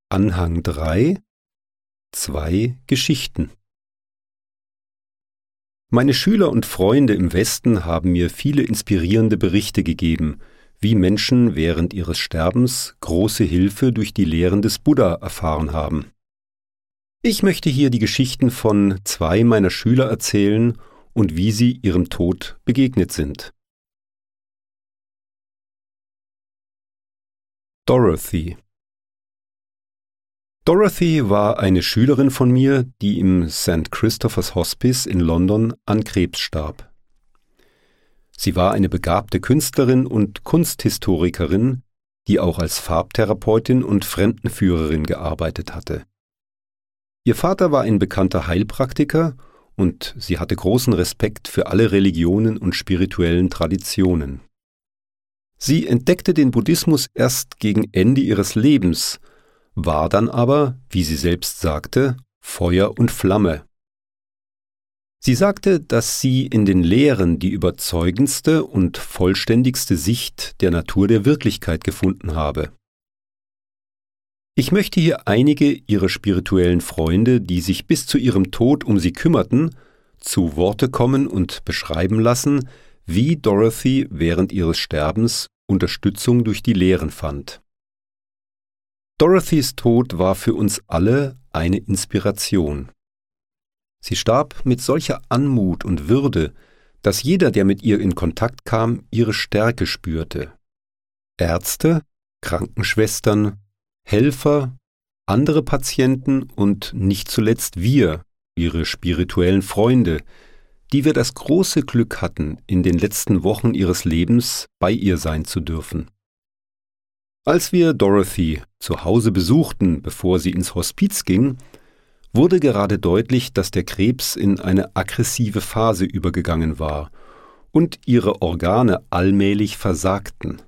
Anhang 3 – 2 Geschichten. Meine Schüler und Freunde im Westen haben mir viele inspirierende Berichte gegeben, wie Menschen während ihres Sterbens große Hilfe durch die Lehren des Buddha erfahren haben. Ich möchte hier die Geschichten von 2 meiner Schüler erzählen und wie sie ihrem Tod begegnet sind. Dorothy war eine Schülerin von mir, die im St. Christopher's Hospice in London an Krebs starb. Sie war eine begabte Künstlerin und Kunsthistorikerin, die auch als Farbtherapeutin und Fremdenführerin gearbeitet hatte. Ihr Vater war ein bekannter Heilpraktiker und sie hatte großen Respekt für alle Religionen und spirituellen Traditionen. Sie entdeckte den Buddhismus erst gegen Ende ihres Lebens, war dann aber, wie sie selbst sagte, Feuer und Flamme. Sie sagte, dass sie in den Lehren die überzeugendste und vollständigste Sicht der Natur der Wirklichkeit gefunden habe. Ich möchte hier einige ihrer spirituellen Freunde, die sich bis zu ihrem Tod um sie kümmerten, zu Worte kommen und beschreiben lassen, wie Dorothy während ihres Sterbens Unterstützung durch die Lehren fand. Dorothys Tod war für uns alle eine Inspiration. Sie starb mit solcher Anmut und Würde, dass jeder, der mit ihr in Kontakt kam, ihre Stärke spürte. Ärzte, Krankenschwestern, Helfer, andere Patienten und nicht zuletzt wir, ihre spirituellen Freunde, die wir das große Glück hatten, in den letzten Wochen ihres Lebens bei ihr sein zu dürfen. Als wir Dorothy zu Hause besuchten, bevor sie ins Hospiz ging, wurde gerade deutlich, dass der Krebs in eine aggressive Phase übergegangen war und ihre Organe allmählich versagten.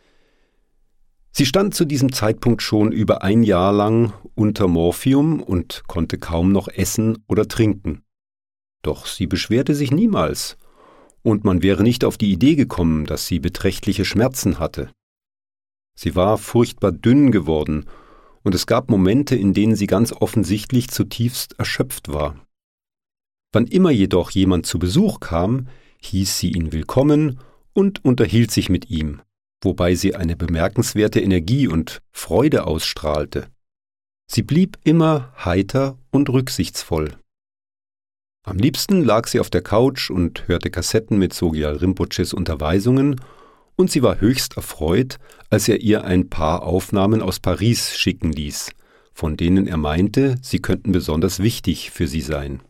Sie stand zu diesem Zeitpunkt schon über 1 Jahr lang unter Morphium und konnte kaum noch essen oder trinken. Doch sie beschwerte sich niemals, und man wäre nicht auf die Idee gekommen, dass sie beträchtliche Schmerzen hatte. Sie war furchtbar dünn geworden, und es gab Momente, in denen sie ganz offensichtlich zutiefst erschöpft war. Wann immer jedoch jemand zu Besuch kam, hieß sie ihn willkommen und unterhielt sich mit ihm, wobei sie eine bemerkenswerte Energie und Freude ausstrahlte. Sie blieb immer heiter und rücksichtsvoll. Am liebsten lag sie auf der Couch und hörte Kassetten mit Sogyal Rinpoches Unterweisungen, und sie war höchst erfreut, als er ihr ein paar Aufnahmen aus Paris schicken ließ, von denen er meinte, sie könnten besonders wichtig für sie sein.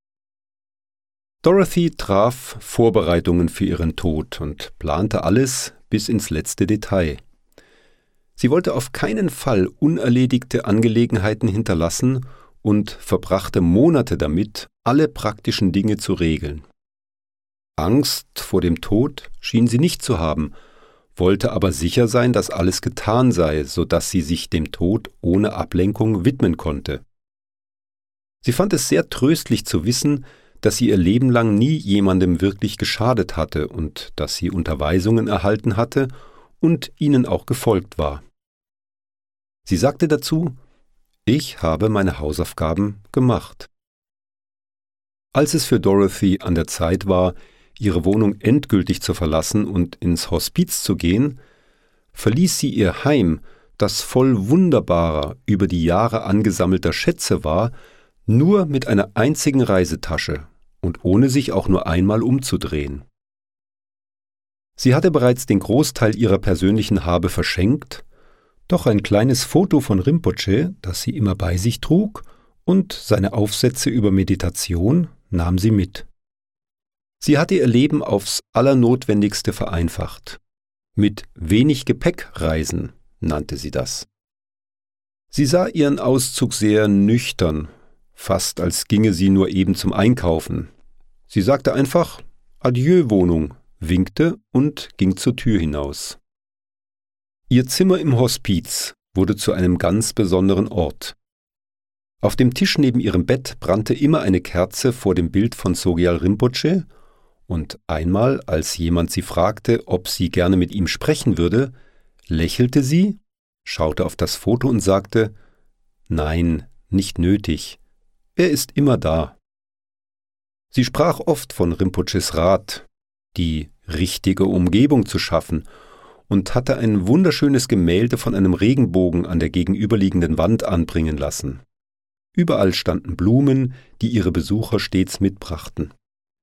Dorothy traf Vorbereitungen für ihren Tod und plante alles bis ins letzte Detail. Sie wollte auf keinen Fall unerledigte Angelegenheiten hinterlassen und verbrachte Monate damit, alle praktischen Dinge zu regeln. Angst vor dem Tod schien sie nicht zu haben, wollte aber sicher sein, dass alles getan sei, sodass sie sich dem Tod ohne Ablenkung widmen konnte. Sie fand es sehr tröstlich zu wissen, dass sie ihr Leben lang nie jemandem wirklich geschadet hatte und dass sie Unterweisungen erhalten hatte und ihnen auch gefolgt war. Sie sagte dazu: „Ich habe meine Hausaufgaben gemacht." Als es für Dorothy an der Zeit war, ihre Wohnung endgültig zu verlassen und ins Hospiz zu gehen, verließ sie ihr Heim, das voll wunderbarer, über die Jahre angesammelter Schätze war, nur mit einer einzigen Reisetasche und ohne sich auch nur einmal umzudrehen. Sie hatte bereits den Großteil ihrer persönlichen Habe verschenkt, doch ein kleines Foto von Rinpoche, das sie immer bei sich trug, und seine Aufsätze über Meditation nahm sie mit. Sie hatte ihr Leben aufs Allernotwendigste vereinfacht. Mit wenig Gepäck reisen, nannte sie das. Sie sah ihren Auszug sehr nüchtern, fast als ginge sie nur eben zum Einkaufen. Sie sagte einfach »Adieu, Wohnung«, winkte und ging zur Tür hinaus. Ihr Zimmer im Hospiz wurde zu einem ganz besonderen Ort. Auf dem Tisch neben ihrem Bett brannte immer eine Kerze vor dem Bild von Sogyal Rinpoche, und einmal, als jemand sie fragte, ob sie gerne mit ihm sprechen würde, lächelte sie, schaute auf das Foto und sagte: Nein, nicht nötig. Er ist immer da. Sie sprach oft von Rinpoches Rat, die richtige Umgebung zu schaffen, und hatte ein wunderschönes Gemälde von einem Regenbogen an der gegenüberliegenden Wand anbringen lassen. Überall standen Blumen, die ihre Besucher stets mitbrachten.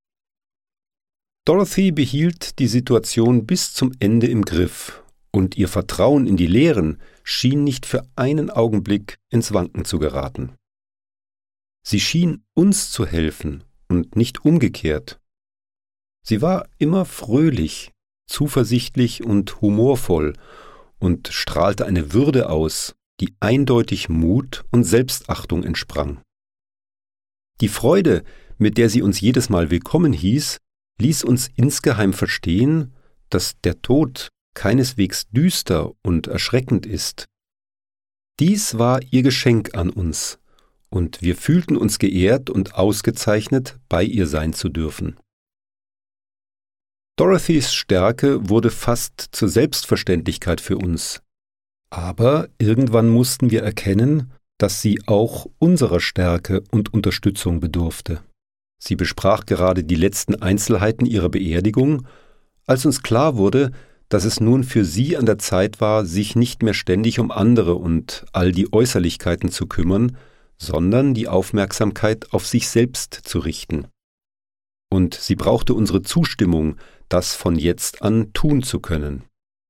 Dorothy behielt die Situation bis zum Ende im Griff, und ihr Vertrauen in die Lehren schien nicht für einen Augenblick ins Wanken zu geraten. Sie schien uns zu helfen und nicht umgekehrt. Sie war immer fröhlich, zuversichtlich und humorvoll und strahlte eine Würde aus, die eindeutig Mut und Selbstachtung entsprang. Die Freude, mit der sie uns jedes Mal willkommen hieß, ließ uns insgeheim verstehen, dass der Tod keineswegs düster und erschreckend ist. Dies war ihr Geschenk an uns, und wir fühlten uns geehrt und ausgezeichnet, bei ihr sein zu dürfen. Dorothys Stärke wurde fast zur Selbstverständlichkeit für uns. Aber irgendwann mussten wir erkennen, dass sie auch unserer Stärke und Unterstützung bedurfte. Sie besprach gerade die letzten Einzelheiten ihrer Beerdigung, als uns klar wurde, dass es nun für sie an der Zeit war, sich nicht mehr ständig um andere und all die Äußerlichkeiten zu kümmern, sondern die Aufmerksamkeit auf sich selbst zu richten. Und sie brauchte unsere Zustimmung, das von jetzt an tun zu können.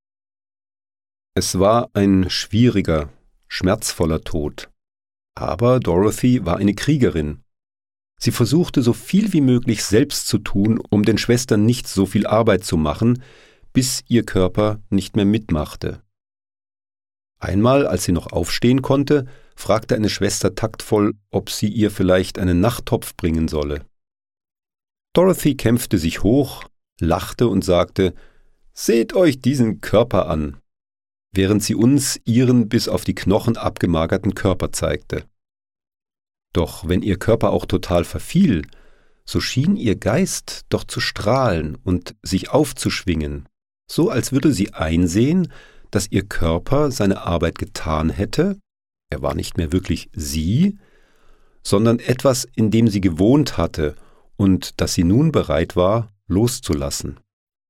Es war ein schwieriger, schmerzvoller Tod. Aber Dorothy war eine Kriegerin. Sie versuchte so viel wie möglich selbst zu tun, um den Schwestern nicht so viel Arbeit zu machen, bis ihr Körper nicht mehr mitmachte. Einmal, als sie noch aufstehen konnte, fragte eine Schwester taktvoll, ob sie ihr vielleicht einen Nachttopf bringen solle. Dorothy kämpfte sich hoch, lachte und sagte, »Seht euch diesen Körper an«, während sie uns ihren bis auf die Knochen abgemagerten Körper zeigte. Doch wenn ihr Körper auch total verfiel, so schien ihr Geist doch zu strahlen und sich aufzuschwingen, so als würde sie einsehen, dass ihr Körper seine Arbeit getan hätte, er war nicht mehr wirklich sie, sondern etwas, in dem sie gewohnt hatte und das sie nun bereit war, loszulassen.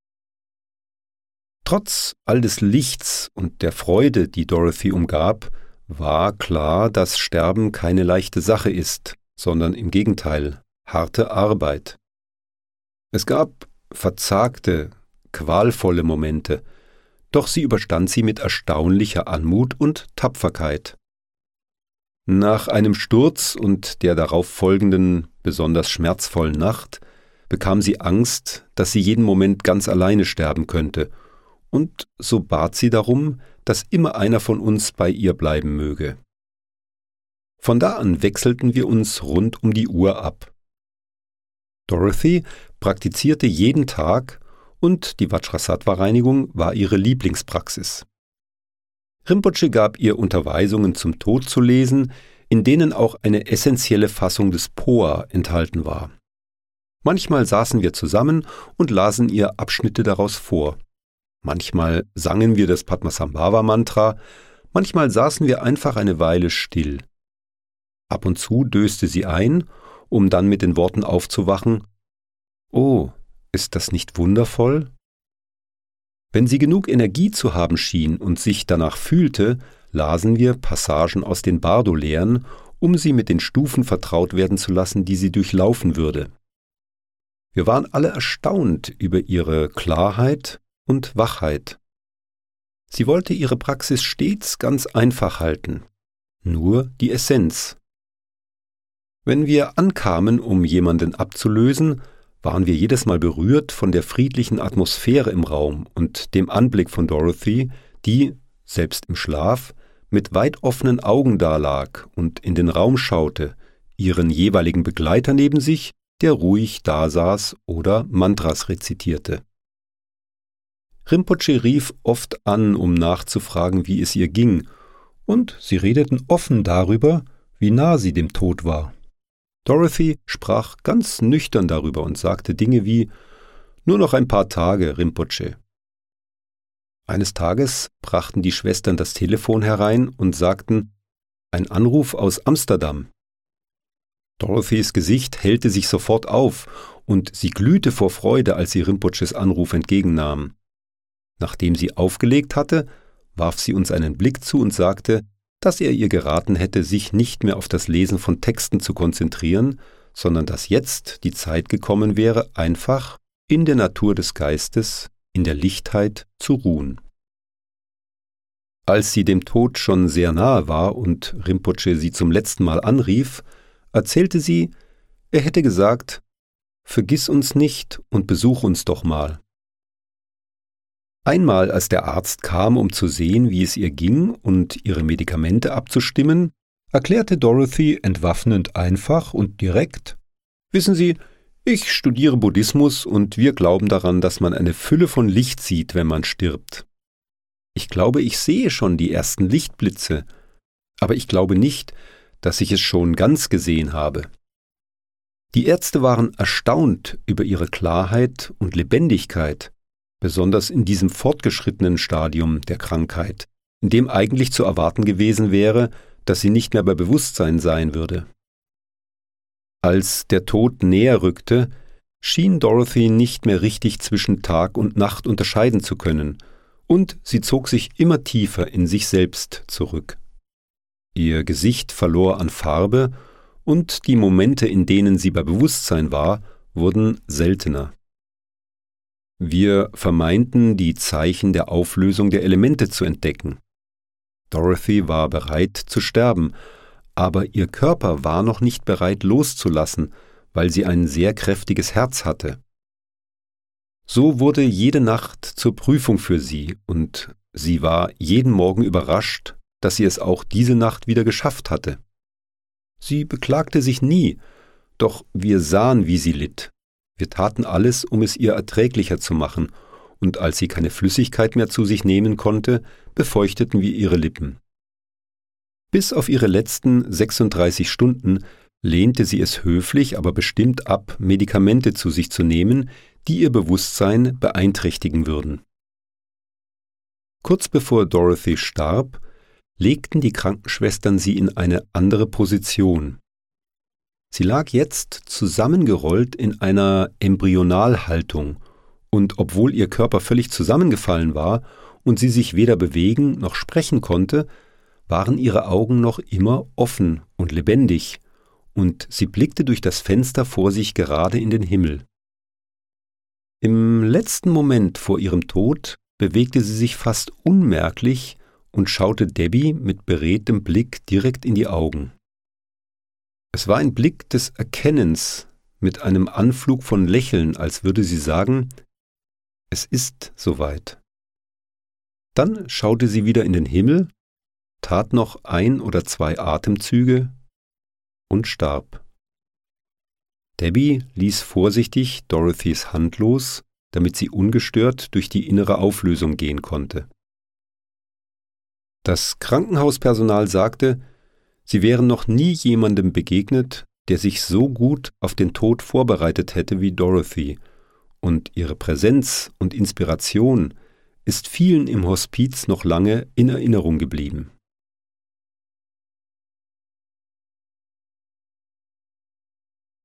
Trotz all des Lichts und der Freude, die Dorothy umgab, war klar, dass Sterben keine leichte Sache ist, sondern im Gegenteil harte Arbeit. Es gab verzagte, qualvolle Momente, doch sie überstand sie mit erstaunlicher Anmut und Tapferkeit. Nach einem Sturz und der darauf folgenden, besonders schmerzvollen Nacht bekam sie Angst, dass sie jeden Moment ganz alleine sterben könnte, und so bat sie darum, dass immer einer von uns bei ihr bleiben möge. Von da an wechselten wir uns rund um die Uhr ab. Dorothy praktizierte jeden Tag und die Vajrasattva-Reinigung war ihre Lieblingspraxis. Rinpoche gab ihr Unterweisungen zum Tod zu lesen, in denen auch eine essentielle Fassung des Poa enthalten war. Manchmal saßen wir zusammen und lasen ihr Abschnitte daraus vor. Manchmal sangen wir das Padmasambhava-Mantra, manchmal saßen wir einfach eine Weile still. Ab und zu döste sie ein, um dann mit den Worten aufzuwachen, »Oh, ist das nicht wundervoll?« Wenn sie genug Energie zu haben schien und sich danach fühlte, lasen wir Passagen aus den Bardo-Lehren, um sie mit den Stufen vertraut werden zu lassen, die sie durchlaufen würde. Wir waren alle erstaunt über ihre Klarheit und Wachheit. Sie wollte ihre Praxis stets ganz einfach halten, nur die Essenz. Wenn wir ankamen, um jemanden abzulösen, waren wir jedes Mal berührt von der friedlichen Atmosphäre im Raum und dem Anblick von Dorothy, die, selbst im Schlaf, mit weit offenen Augen dalag und in den Raum schaute, ihren jeweiligen Begleiter neben sich, der ruhig dasaß oder Mantras rezitierte. Rinpoche rief oft an, um nachzufragen, wie es ihr ging, und sie redeten offen darüber, wie nah sie dem Tod war. Dorothy sprach ganz nüchtern darüber und sagte Dinge wie »Nur noch ein paar Tage, Rinpoche«. Eines Tages brachten die Schwestern das Telefon herein und sagten, Ein Anruf aus Amsterdam. Dorothys Gesicht hellte sich sofort auf und sie glühte vor Freude, als sie Rinpoches Anruf entgegennahm. Nachdem sie aufgelegt hatte, warf sie uns einen Blick zu und sagte, dass er ihr geraten hätte, sich nicht mehr auf das Lesen von Texten zu konzentrieren, sondern dass jetzt die Zeit gekommen wäre, einfach in der Natur des Geistes, in der Lichtheit zu ruhen. Als sie dem Tod schon sehr nahe war und Rinpoche sie zum letzten Mal anrief, erzählte sie, er hätte gesagt, »Vergiss uns nicht und besuch uns doch mal.« Einmal, als der Arzt kam, um zu sehen, wie es ihr ging und ihre Medikamente abzustimmen, erklärte Dorothy entwaffnend einfach und direkt, »Wissen Sie, ich studiere Buddhismus und wir glauben daran, dass man eine Fülle von Licht sieht, wenn man stirbt. Ich glaube, ich sehe schon die ersten Lichtblitze, aber ich glaube nicht, dass ich es schon ganz gesehen habe.« Die Ärzte waren erstaunt über ihre Klarheit und Lebendigkeit, besonders in diesem fortgeschrittenen Stadium der Krankheit, in dem eigentlich zu erwarten gewesen wäre, dass sie nicht mehr bei Bewusstsein sein würde. Als der Tod näher rückte, schien Dorothy nicht mehr richtig zwischen Tag und Nacht unterscheiden zu können, und sie zog sich immer tiefer in sich selbst zurück. Ihr Gesicht verlor an Farbe, und die Momente, in denen sie bei Bewusstsein war, wurden seltener. Wir vermeinten, die Zeichen der Auflösung der Elemente zu entdecken. Dorothy war bereit zu sterben, aber ihr Körper war noch nicht bereit loszulassen, weil sie ein sehr kräftiges Herz hatte. So wurde jede Nacht zur Prüfung für sie, und sie war jeden Morgen überrascht, dass sie es auch diese Nacht wieder geschafft hatte. Sie beklagte sich nie, doch wir sahen, wie sie litt. Wir taten alles, um es ihr erträglicher zu machen, und als sie keine Flüssigkeit mehr zu sich nehmen konnte, befeuchteten wir ihre Lippen. Bis auf ihre letzten 36 Stunden lehnte sie es höflich, aber bestimmt ab, Medikamente zu sich zu nehmen, die ihr Bewusstsein beeinträchtigen würden. Kurz bevor Dorothy starb, legten die Krankenschwestern sie in eine andere Position. Sie lag jetzt zusammengerollt in einer Embryonalhaltung, und obwohl ihr Körper völlig zusammengefallen war und sie sich weder bewegen noch sprechen konnte, waren ihre Augen noch immer offen und lebendig, und sie blickte durch das Fenster vor sich gerade in den Himmel. Im letzten Moment vor ihrem Tod bewegte sie sich fast unmerklich und schaute Debbie mit beredtem Blick direkt in die Augen. Es war ein Blick des Erkennens mit einem Anflug von Lächeln, als würde sie sagen, es ist soweit. Dann schaute sie wieder in den Himmel, tat noch 1 oder 2 Atemzüge und starb. Debbie ließ vorsichtig Dorothys Hand los, damit sie ungestört durch die innere Auflösung gehen konnte. Das Krankenhauspersonal sagte, sie wären noch nie jemandem begegnet, der sich so gut auf den Tod vorbereitet hätte wie Dorothy, und ihre Präsenz und Inspiration ist vielen im Hospiz noch lange in Erinnerung geblieben.